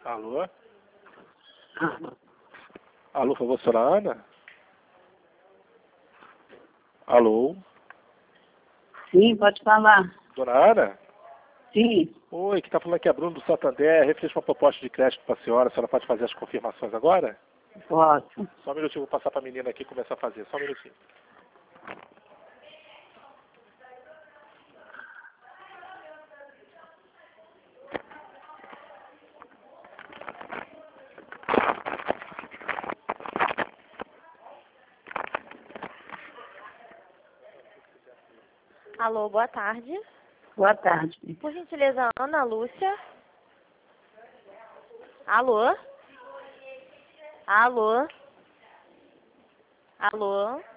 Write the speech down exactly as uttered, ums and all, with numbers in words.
Alô? Alô, por favor, senhora Ana? Alô? Sim, pode falar. Dona Ana? Sim. Oi, que está falando aqui é Bruno do Santander. Refez uma proposta de crédito para a senhora. A senhora pode fazer as confirmações agora? Posso. Só um minutinho, vou passar para a menina aqui e começar a fazer. Só um minutinho. Alô, boa tarde. Boa tarde. Por gentileza, Ana Lúcia. Alô? Alô? Alô?